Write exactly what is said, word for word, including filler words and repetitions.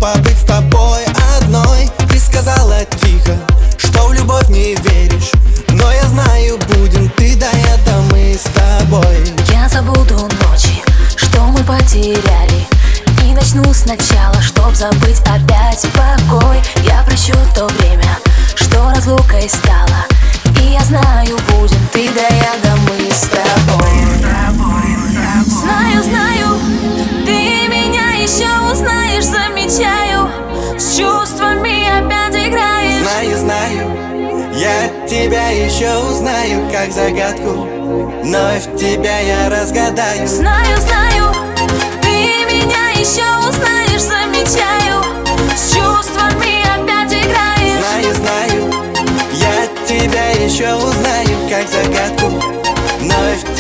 побыть с тобой одной. Ты сказала тихо, что в любовь не веришь, но я знаю, будем ты да я, да мы с тобой. Я забуду ночи, что мы потеряли, и начну сначала, чтоб забыть опять покой. Я прощу то время, что разлукой стало, и я знаю, будем ты да я, да мы с тобой. Знаю, знаю, ты меня еще узнаешь, замечаю, с чувствами опять играешь. Знаю, знаю, я тебя еще узнаю, как загадку, вновь тебя я разгадаю. Знаю, знаю, ты меня еще узнаешь, замечаю, с чувствами опять играешь. Знаю, знаю, я тебя еще узнаю, как загадку, вновь